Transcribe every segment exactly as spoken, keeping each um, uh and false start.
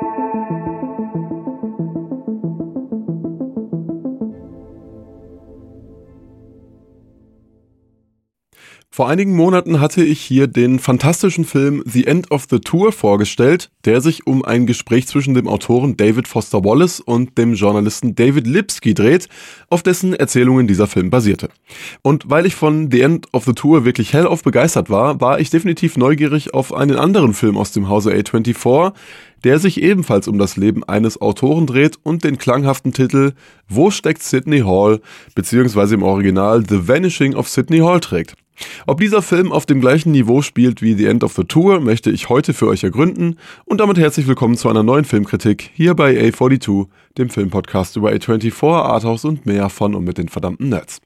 Vor einigen Monaten hatte ich hier den fantastischen Film The End of the Tour vorgestellt, der sich um ein Gespräch zwischen dem Autoren David Foster Wallace und dem Journalisten David Lipsky dreht, auf dessen Erzählungen dieser Film basierte. Und weil ich von The End of the Tour wirklich hellauf begeistert war, war ich definitiv neugierig auf einen anderen Film aus dem Hause A vierundzwanzig, der sich ebenfalls um das Leben eines Autoren dreht und den klanghaften Titel Wo steckt Sidney Hall beziehungsweise im Original The Vanishing of Sidney Hall trägt. Ob dieser Film auf dem gleichen Niveau spielt wie The End of the Tour, möchte ich heute für euch ergründen und damit herzlich willkommen zu einer neuen Filmkritik hier bei A zweiundvierzig, dem Filmpodcast über A vierundzwanzig, Arthouse und mehr von und mit den verdammten Nerds.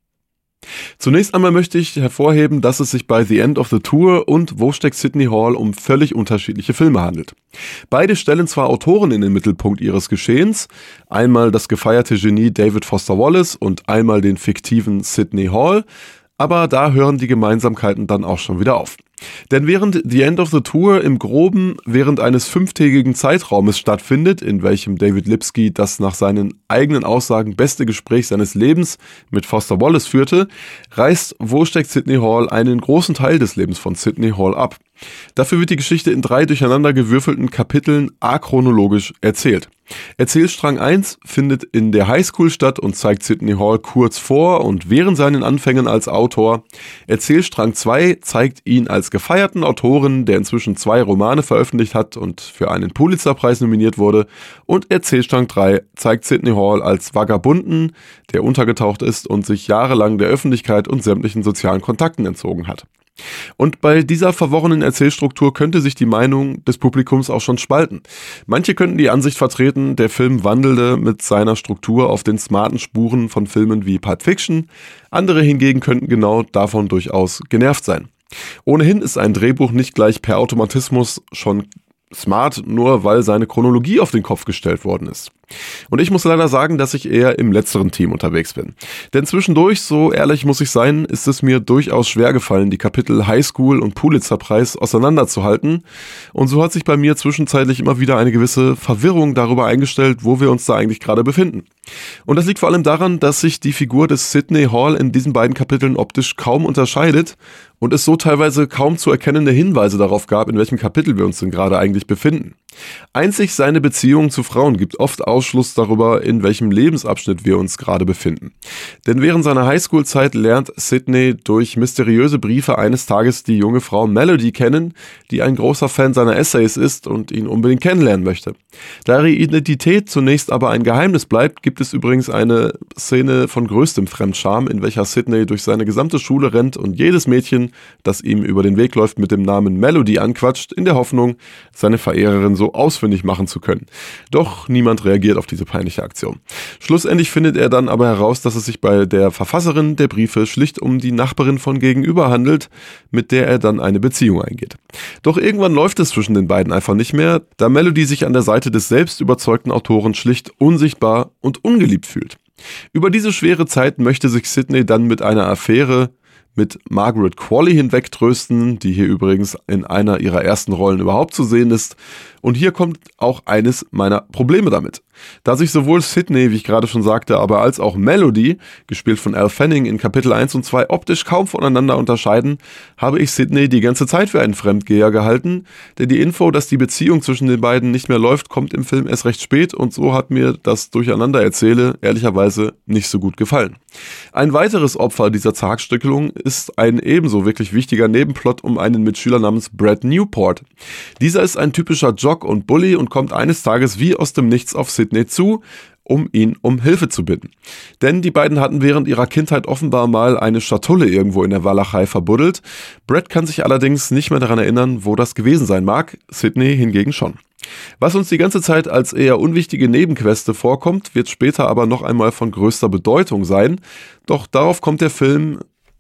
Zunächst einmal möchte ich hervorheben, dass es sich bei The End of the Tour und Wo steckt Sidney Hall um völlig unterschiedliche Filme handelt. Beide stellen zwar Autoren in den Mittelpunkt ihres Geschehens, einmal das gefeierte Genie David Foster Wallace und einmal den fiktiven Sidney Hall, aber da hören die Gemeinsamkeiten dann auch schon wieder auf. Denn während The End of the Tour im Groben während eines fünftägigen Zeitraumes stattfindet, in welchem David Lipsky das nach seinen eigenen Aussagen beste Gespräch seines Lebens mit Foster Wallace führte, reißt Wo steckt Sidney Hall einen großen Teil des Lebens von Sidney Hall ab. Dafür wird die Geschichte in drei durcheinander gewürfelten Kapiteln achronologisch erzählt. Erzählstrang eins findet in der Highschool statt und zeigt Sidney Hall kurz vor und während seinen Anfängen als Autor. Erzählstrang zwei zeigt ihn als gefeierten Autoren, der inzwischen zwei Romane veröffentlicht hat und für einen Pulitzerpreis nominiert wurde. Und Erzählstrang drei zeigt Sidney Hall als Vagabunden, der untergetaucht ist und sich jahrelang der Öffentlichkeit und sämtlichen sozialen Kontakten entzogen hat. Und bei dieser verworrenen Erzählstruktur könnte sich die Meinung des Publikums auch schon spalten. Manche könnten die Ansicht vertreten, der Film wandelte mit seiner Struktur auf den smarten Spuren von Filmen wie Pulp Fiction. Andere hingegen könnten genau davon durchaus genervt sein. Ohnehin ist ein Drehbuch nicht gleich per Automatismus schon smart, nur weil seine Chronologie auf den Kopf gestellt worden ist. Und ich muss leider sagen, dass ich eher im letzteren Team unterwegs bin. Denn zwischendurch, so ehrlich muss ich sein, ist es mir durchaus schwer gefallen, die Kapitel Highschool und Pulitzerpreis auseinanderzuhalten. Und so hat sich bei mir zwischenzeitlich immer wieder eine gewisse Verwirrung darüber eingestellt, wo wir uns da eigentlich gerade befinden. Und das liegt vor allem daran, dass sich die Figur des Sidney Hall in diesen beiden Kapiteln optisch kaum unterscheidet und es so teilweise kaum zu erkennende Hinweise darauf gab, in welchem Kapitel wir uns denn gerade eigentlich befinden. Einzig seine Beziehung zu Frauen gibt oft Ausschluss darüber, in welchem Lebensabschnitt wir uns gerade befinden. Denn während seiner Highschool-Zeit lernt Sidney durch mysteriöse Briefe eines Tages die junge Frau Melody kennen, die ein großer Fan seiner Essays ist und ihn unbedingt kennenlernen möchte. Da ihre Identität zunächst aber ein Geheimnis bleibt, gibt es übrigens eine Szene von größtem Fremdscham, in welcher Sidney durch seine gesamte Schule rennt und jedes Mädchen, das ihm über den Weg läuft, mit dem Namen Melody anquatscht, in der Hoffnung, seine Verehrerin so ausfindig machen zu können. Doch niemand reagiert auf diese peinliche Aktion. Schlussendlich findet er dann aber heraus, dass es sich bei der Verfasserin der Briefe schlicht um die Nachbarin von gegenüber handelt, mit der er dann eine Beziehung eingeht. Doch irgendwann läuft es zwischen den beiden einfach nicht mehr, da Melody sich an der Seite des selbst überzeugten Autoren schlicht unsichtbar und ungeliebt fühlt. Über diese schwere Zeit möchte sich Sidney dann mit einer Affäre mit Margaret Qualley hinwegtrösten, die hier übrigens in einer ihrer ersten Rollen überhaupt zu sehen ist. Und hier kommt auch eines meiner Probleme damit. Da sich sowohl Sidney, wie ich gerade schon sagte, aber als auch Melody, gespielt von Elle Fanning, in Kapitel eins und zwei optisch kaum voneinander unterscheiden, habe ich Sidney die ganze Zeit für einen Fremdgeher gehalten, denn die Info, dass die Beziehung zwischen den beiden nicht mehr läuft, kommt im Film erst recht spät und so hat mir das Durcheinandererzähle ehrlicherweise nicht so gut gefallen. Ein weiteres Opfer dieser Zerhackstückelung ist ein ebenso wirklich wichtiger Nebenplot um einen Mitschüler namens Brad Newport. Dieser ist ein typischer Jock und Bully und kommt eines Tages wie aus dem Nichts auf Sidney zu, um ihn um Hilfe zu bitten. Denn die beiden hatten während ihrer Kindheit offenbar mal eine Schatulle irgendwo in der Walachei verbuddelt. Brad kann sich allerdings nicht mehr daran erinnern, wo das gewesen sein mag, Sidney hingegen schon. Was uns die ganze Zeit als eher unwichtige Nebenqueste vorkommt, wird später aber noch einmal von größter Bedeutung sein. Doch darauf kommt der Film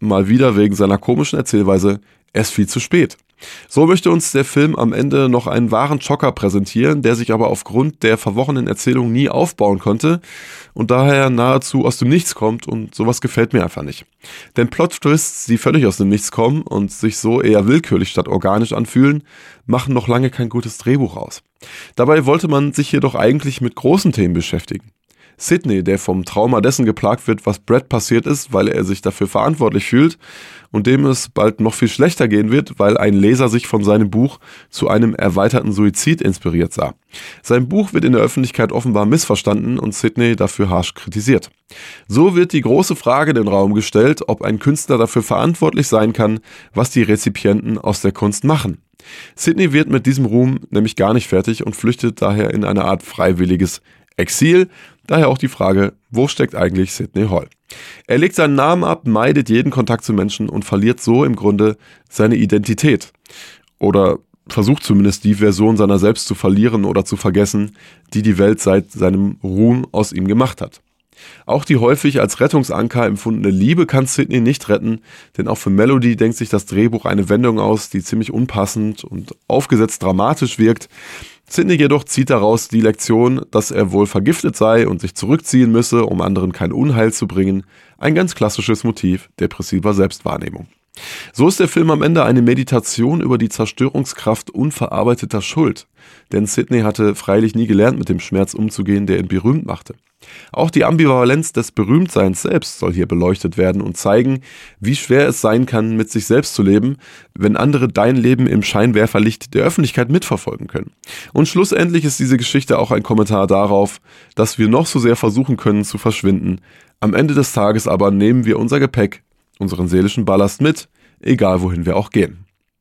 mal wieder wegen seiner komischen Erzählweise erst viel zu spät. So möchte uns der Film am Ende noch einen wahren Schocker präsentieren, der sich aber aufgrund der verworrenen Erzählung nie aufbauen konnte und daher nahezu aus dem Nichts kommt, und sowas gefällt mir einfach nicht. Denn Plot-Twists, die völlig aus dem Nichts kommen und sich so eher willkürlich statt organisch anfühlen, machen noch lange kein gutes Drehbuch aus. Dabei wollte man sich jedoch eigentlich mit großen Themen beschäftigen. Sidney, der vom Trauma dessen geplagt wird, was Brad passiert ist, weil er sich dafür verantwortlich fühlt und dem es bald noch viel schlechter gehen wird, weil ein Leser sich von seinem Buch zu einem erweiterten Suizid inspiriert sah. Sein Buch wird in der Öffentlichkeit offenbar missverstanden und Sidney dafür harsch kritisiert. So wird die große Frage in den Raum gestellt, ob ein Künstler dafür verantwortlich sein kann, was die Rezipienten aus der Kunst machen. Sidney wird mit diesem Ruhm nämlich gar nicht fertig und flüchtet daher in eine Art freiwilliges Exil. Daher auch die Frage, wo steckt eigentlich Sidney Hall? Er legt seinen Namen ab, meidet jeden Kontakt zu Menschen und verliert so im Grunde seine Identität. Oder versucht zumindest die Version seiner selbst zu verlieren oder zu vergessen, die die Welt seit seinem Ruhm aus ihm gemacht hat. Auch die häufig als Rettungsanker empfundene Liebe kann Sidney nicht retten, denn auch für Melody denkt sich das Drehbuch eine Wendung aus, die ziemlich unpassend und aufgesetzt dramatisch wirkt. Sidney jedoch zieht daraus die Lektion, dass er wohl vergiftet sei und sich zurückziehen müsse, um anderen kein Unheil zu bringen. Ein ganz klassisches Motiv depressiver Selbstwahrnehmung. So ist der Film am Ende eine Meditation über die Zerstörungskraft unverarbeiteter Schuld. Denn Sidney hatte freilich nie gelernt, mit dem Schmerz umzugehen, der ihn berühmt machte. Auch die Ambivalenz des Berühmtseins selbst soll hier beleuchtet werden und zeigen, wie schwer es sein kann, mit sich selbst zu leben, wenn andere dein Leben im Scheinwerferlicht der Öffentlichkeit mitverfolgen können. Und schlussendlich ist diese Geschichte auch ein Kommentar darauf, dass wir noch so sehr versuchen können zu verschwinden. Am Ende des Tages aber nehmen wir unser Gepäck, unseren seelischen Ballast mit, egal wohin wir auch gehen.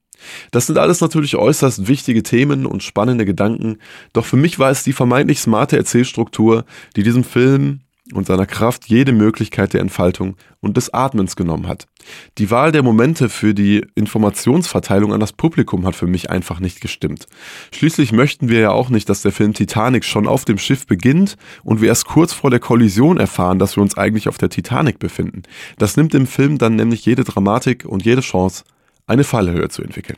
Das sind alles natürlich äußerst wichtige Themen und spannende Gedanken, doch für mich war es die vermeintlich smarte Erzählstruktur, die diesem Film und seiner Kraft jede Möglichkeit der Entfaltung und des Atmens genommen hat. Die Wahl der Momente für die Informationsverteilung an das Publikum hat für mich einfach nicht gestimmt. Schließlich möchten wir ja auch nicht, dass der Film Titanic schon auf dem Schiff beginnt und wir erst kurz vor der Kollision erfahren, dass wir uns eigentlich auf der Titanic befinden. Das nimmt dem Film dann nämlich jede Dramatik und jede Chance, eine Fallhöhe zu entwickeln.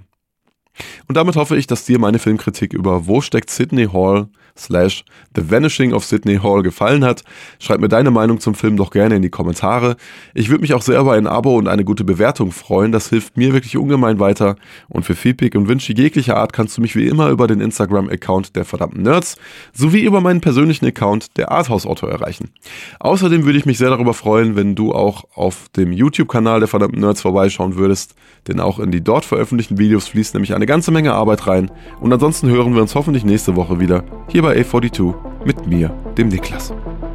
Und damit hoffe ich, dass dir meine Filmkritik über Wo steckt Sidney Hall slash The Vanishing of Sidney Hall gefallen hat. Schreib mir deine Meinung zum Film doch gerne in die Kommentare. Ich würde mich auch sehr über ein Abo und eine gute Bewertung freuen. Das hilft mir wirklich ungemein weiter. Und für Feedback und Wünsche jeglicher Art kannst du mich wie immer über den Instagram-Account der verdammten Nerds sowie über meinen persönlichen Account der Arthouse-Autor erreichen. Außerdem würde ich mich sehr darüber freuen, wenn du auch auf dem YouTube-Kanal der verdammten Nerds vorbeischauen würdest, denn auch in die dort veröffentlichten Videos fließt nämlich eine ganze Menge Arbeit rein. Und ansonsten hören wir uns hoffentlich nächste Woche wieder hier bei A zweiundvierzig mit mir, dem Niklas.